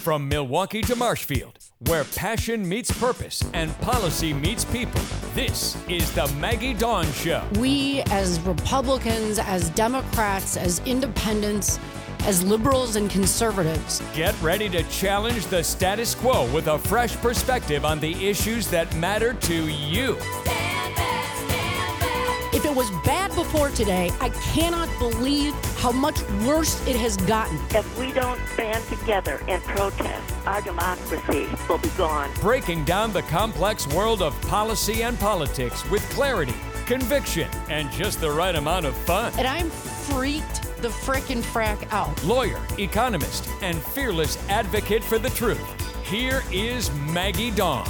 From Milwaukee to Marshfield, where passion meets purpose and policy meets people, this is the Maggie Dawn Show. We, as Republicans, as Democrats, as independents, as liberals and conservatives, get ready to challenge the status quo with a fresh perspective on the issues that matter to you. If it was bad before today, I cannot believe how much worse it has gotten. If we don't band together and protest, our democracy will be gone. Breaking down the complex world of policy and politics with clarity, conviction, and just the right amount of fun. And I'm freaked the frickin' frack out. Lawyer, economist, and fearless advocate for the truth. Here is Maggie Dawn.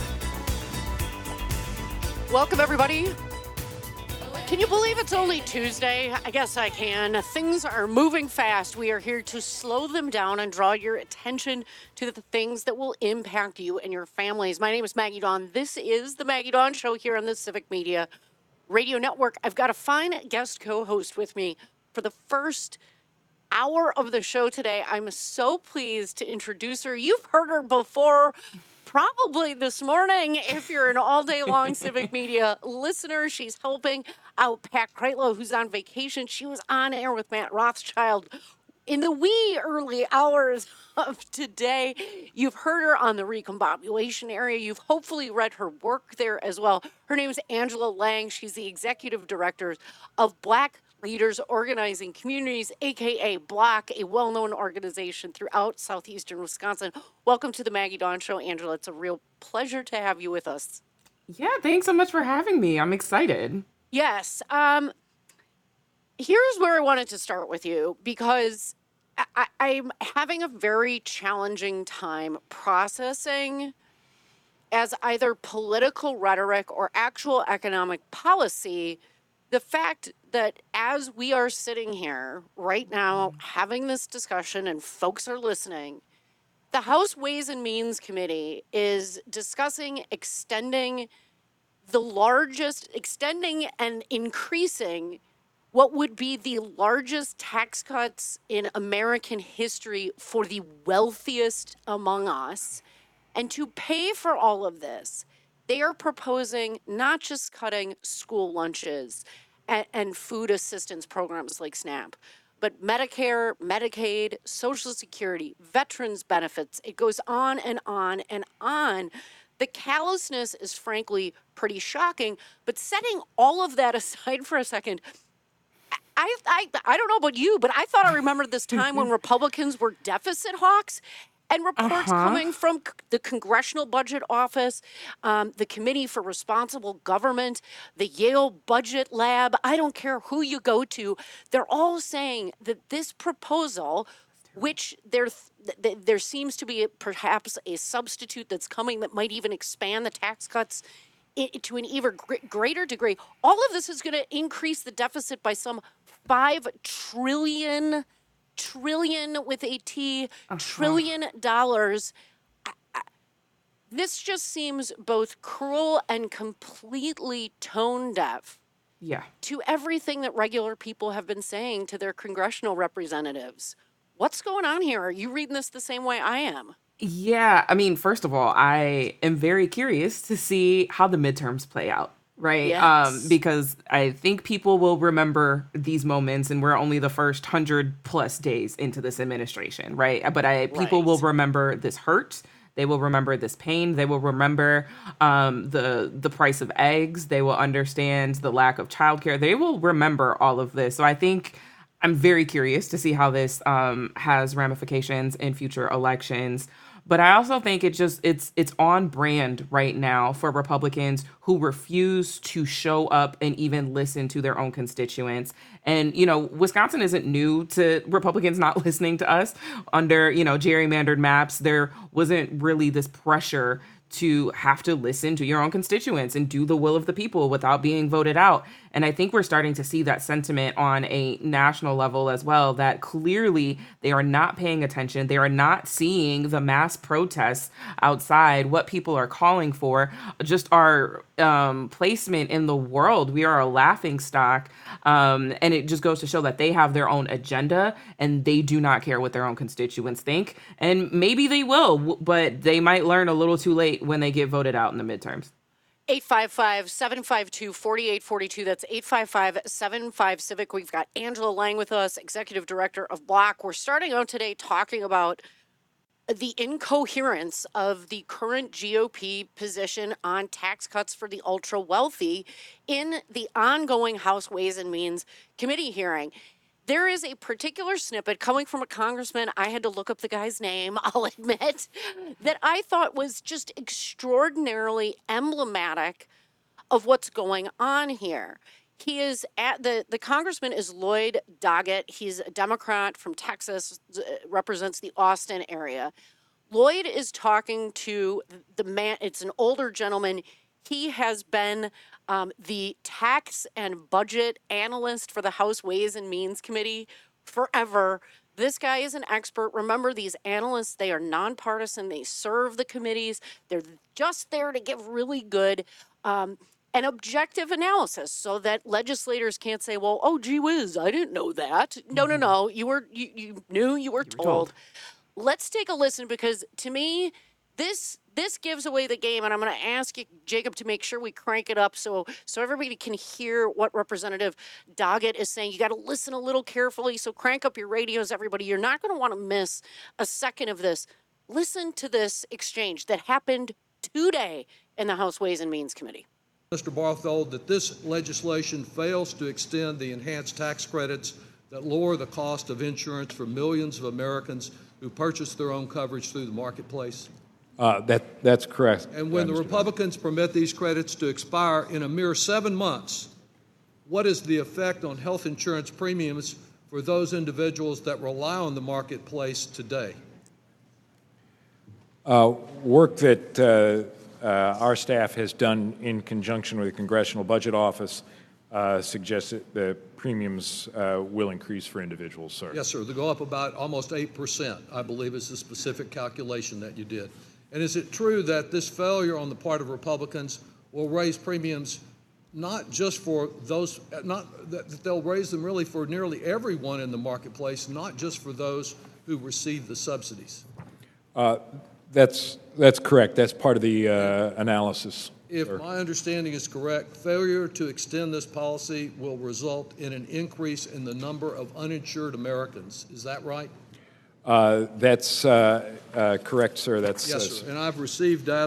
Welcome, everybody. Can you believe it's only Tuesday? I guess I can. Things are moving fast. We are here to slow them down and draw your attention to the things that will impact you and your families. My name is Maggie Dawn. This is the Maggie Dawn Show here on the Civic Media Radio Network. I've got a fine guest co-host with me for the first hour of the show today. I'm so pleased to introduce her. You've heard her before, probably this morning, if you're an all-day-long Civic Media listener. She's helping out Pat Kreitlow, who's on vacation. She was on air with Matt Rothschild in the wee early hours of today. You've heard her on the recombobulation area. You've hopefully read her work there as well. Her name is Angela Lang. She's the executive director of Black Leaders Organizing Communities, a.k.a. BLOC, a well-known organization throughout southeastern Wisconsin. Welcome to the Maggie Dawn Show, Angela. It's a real pleasure to have you with us. Yeah, thanks so much for having me. I'm excited. Yes. Here's where I wanted to start with you, because I'm having a very challenging time processing as either political rhetoric or actual economic policy the fact that as we are sitting here right now having this discussion and folks are listening, the House Ways and Means Committee is discussing extending and increasing what would be the largest tax cuts in American history for the wealthiest among us. And to pay for all of this, they are proposing not just cutting school lunches and food assistance programs like SNAP, but Medicare, Medicaid, Social Security, veterans benefits. It goes on and on and on. The callousness is frankly pretty shocking, but setting all of that aside for a second, I don't know about you, but I thought I remembered this time when Republicans were deficit hawks. And reports coming from the Congressional Budget Office, the Committee for Responsible Government, the Yale Budget Lab, I don't care who you go to, they're all saying that this proposal, which there seems to be perhaps a substitute that's coming that might even expand the tax cuts to an even greater degree, all of this is going to increase the deficit by some $5 trillion with a T, trillion dollars. This just seems both cruel and completely tone deaf to everything that regular people have been saying to their congressional representatives. What's going on here? Are you reading this the same way I am? Yeah, I mean, first of all, I am very curious to see how the midterms play out. Right. Yes. Because I think people will remember these moments, and we're only the first 100+ days into this administration. Right. But people will remember this hurt. They will remember this pain. They will remember the price of eggs. They will understand the lack of childcare. They will remember all of this. So I think I'm very curious to see how this has ramifications in future elections. But I also think it's on brand right now for Republicans who refuse to show up and even listen to their own constituents. And, Wisconsin isn't new to Republicans not listening to us. Under, gerrymandered maps, there wasn't really this pressure to have to listen to your own constituents and do the will of the people without being voted out. And I think we're starting to see that sentiment on a national level as well, that clearly they are not paying attention. They are not seeing the mass protests outside, what people are calling for, just our placement in the world. We are a laughing stock. And it just goes to show that they have their own agenda and they do not care what their own constituents think. And maybe they will, but they might learn a little too late when they get voted out in the midterms. 855-752-4842. That's 855-75-CIVIC. We've got Angela Lang with us, Executive Director of Block. We're starting out today talking about the incoherence of the current GOP position on tax cuts for the ultra wealthy in the ongoing House Ways and Means Committee hearing. There is a particular snippet coming from a congressman, I had to look up the guy's name, I'll admit, that I thought was just extraordinarily emblematic of what's going on here. He is the congressman is Lloyd Doggett. He's a Democrat from Texas, represents the Austin area. Lloyd is talking to the man, it's an older gentleman. He has been the tax and budget analyst for the House Ways and Means Committee forever. This guy is an expert. Remember, these analysts, they are nonpartisan. They serve the committees. They're just there to give really good and objective analysis so that legislators can't say, well, oh, gee whiz, I didn't know that. No. You knew, you were told. Let's take a listen, because to me, this gives away the game, and I'm going to ask you, Jacob, to make sure we crank it up so everybody can hear what Representative Doggett is saying. You got to listen a little carefully, so crank up your radios, everybody. You're not going to want to miss a second of this. Listen to this exchange that happened today in the House Ways and Means Committee. Mr. Barthold, that this legislation fails to extend the enhanced tax credits that lower the cost of insurance for millions of Americans who purchase their own coverage through the marketplace? That's correct. And when the Republicans permit these credits to expire in a mere 7 months, what is the effect on health insurance premiums for those individuals that rely on the marketplace today? Work that our staff has done in conjunction with the Congressional Budget Office suggests that the premiums will increase for individuals, sir. Yes, sir. They go up about almost 8%, I believe is the specific calculation that you did. And is it true that this failure on the part of Republicans will raise premiums not just for those, not that they'll raise them really for nearly everyone in the marketplace, not just for those who receive the subsidies? That's correct. That's part of the analysis. If my understanding is correct, failure to extend this policy will result in an increase in the number of uninsured Americans. Is that right? That's correct, sir. That's yes, sir. And I've received data.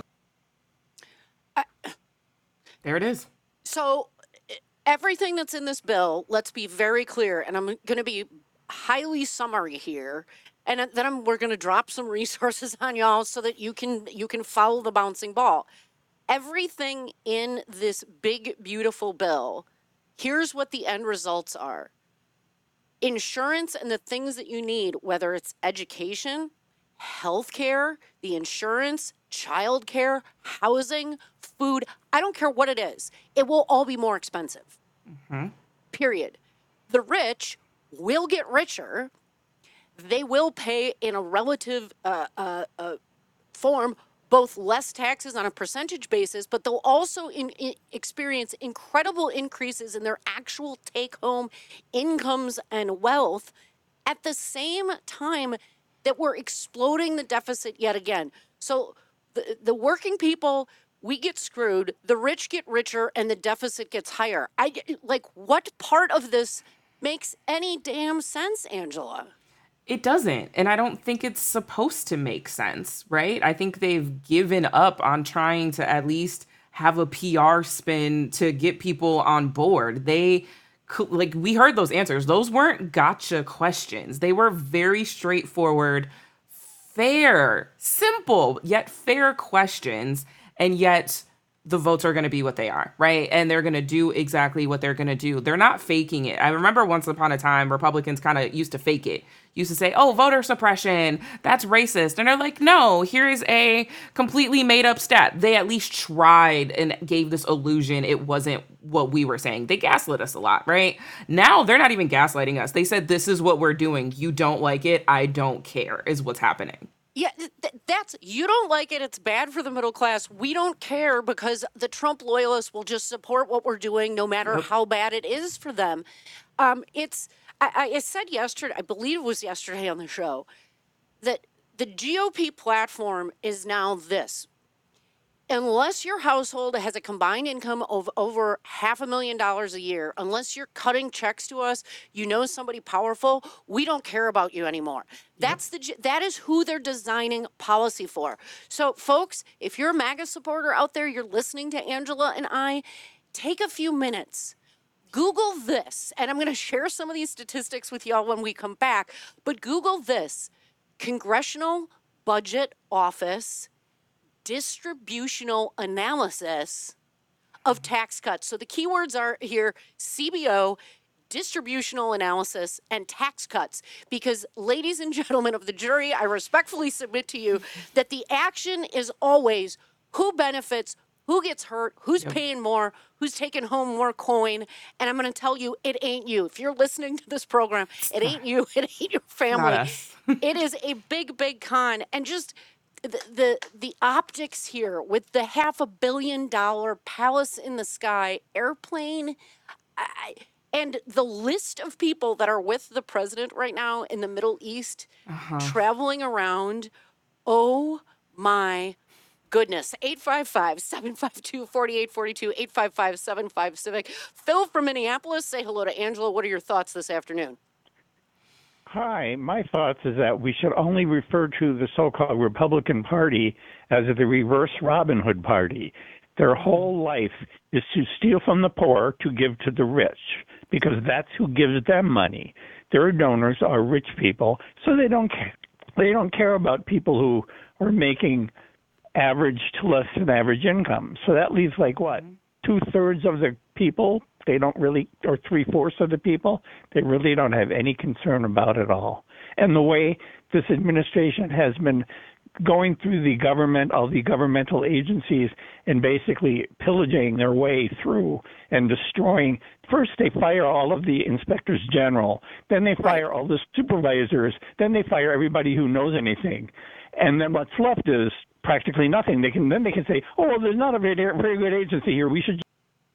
There it is. So everything that's in this bill, let's be very clear, and I'm going to be highly summary here, and then we're going to drop some resources on y'all so that you can follow the bouncing ball. Everything in this big, beautiful bill, here's what the end results are. Insurance and the things that you need, whether it's education, healthcare, the insurance, childcare, housing, food, I don't care what it is. It will all be more expensive. Mm-hmm. Period. The rich will get richer. They will pay in a relative form both less taxes on a percentage basis, but they'll also experience incredible increases in their actual take-home incomes and wealth at the same time that we're exploding the deficit yet again. So the working people, we get screwed, the rich get richer, and the deficit gets higher. What part of this makes any damn sense, Angela? It doesn't. And I don't think it's supposed to make sense, right? I think they've given up on trying to at least have a PR spin to get people on board. We heard those answers. Those weren't gotcha questions. They were very straightforward, fair, simple, yet fair questions. And yet the votes are going to be what they are, right? And they're going to do exactly what they're going to do. They're not faking it. I remember once upon a time, Republicans kind of used to fake it. Used to say, oh, voter suppression, that's racist. And they're like, no, here is a completely made up stat. They at least tried and gave this illusion it wasn't what we were saying. They gaslit us a lot, right? Now they're not even gaslighting us. They said, this is what we're doing. You don't like it. I don't care is what's happening. Yeah, that's, you don't like it. It's bad for the middle class. We don't care because the Trump loyalists will just support what we're doing no matter how bad it is for them. I said yesterday, I believe it was yesterday on the show, that the GOP platform is now this. Unless your household has a combined income of over $500,000 a year, unless you're cutting checks to us, you know somebody powerful, we don't care about you anymore. That is who they're designing policy for. So, folks, if you're a MAGA supporter out there, you're listening to Angela and I, take a few minutes. Google this, and I'm going to share some of these statistics with y'all when we come back, but Google this, Congressional Budget Office distributional analysis of tax cuts. So the keywords are here, CBO, distributional analysis, and tax cuts. Because, ladies and gentlemen of the jury, I respectfully submit to you that the action is always who benefits, who gets hurt, who's paying more, who's taking home more coin. And I'm going to tell you, it ain't you. If you're listening to this program, it ain't you. It ain't your family. It is a big, big con. And just the optics here with the $500 million palace in the sky airplane, and the list of people that are with the president right now in the Middle East, traveling around. Oh my goodness. 855-752-4842, 855-75-CIVIC. Phil from Minneapolis, say hello to Angela. What are your thoughts this afternoon? Hi, my thoughts is that we should only refer to the so-called Republican Party as the reverse Robin Hood Party. Their whole life is to steal from the poor to give to the rich, because that's who gives them money. Their donors are rich people, so they don't care about people who are making average to less than average income. So that leaves like what? 2/3 of the people, they don't really, or 3/4 of the people, they really don't have any concern about it all. And the way this administration has been going through the government, all the governmental agencies, and basically pillaging their way through and destroying. First, they fire all of the inspectors general. Then they fire all the supervisors. Then they fire everybody who knows anything. And then what's left is practically nothing. They can say, oh, well, there's not a very good agency here. We should.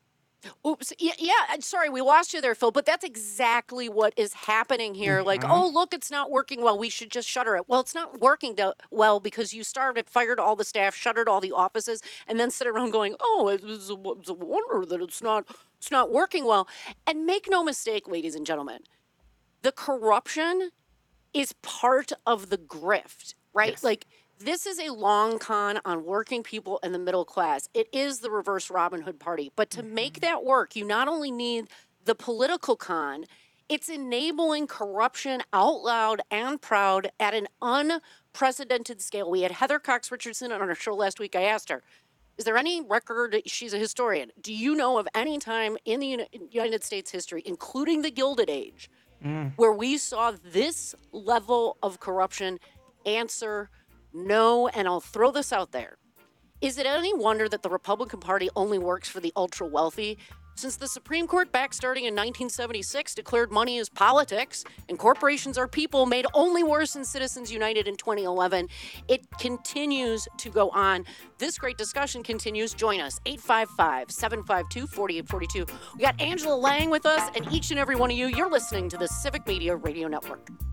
Oops. Yeah. Sorry, we lost you there, Phil. But that's exactly what is happening here. Mm-hmm. Like, oh, look, it's not working well. We should just shutter it. Well, it's not working well because you fired all the staff, shuttered all the offices, and then sit around going, oh, it's a wonder that it's not working well. And make no mistake, ladies and gentlemen, the corruption is part of the grift, right? Yes. Like, this is a long con on working people and the middle class. It is the reverse Robin Hood Party. But to make that work, you not only need the political con, it's enabling corruption out loud and proud at an unprecedented scale. We had Heather Cox Richardson on our show last week. I asked her, is there any record, she's a historian, do you know of any time in the United States history, including the Gilded Age, where we saw this level of corruption? Answer, no, and I'll throw this out there. Is it any wonder that the Republican Party only works for the ultra wealthy? Since the Supreme Court, back starting in 1976, declared money is politics and corporations are people, made only worse in Citizens United in 2011, it continues to go on. This great discussion continues. Join us, 855-752-4842. We got Angela Lang with us, and each and every one of you, you're listening to the Civic Media Radio Network.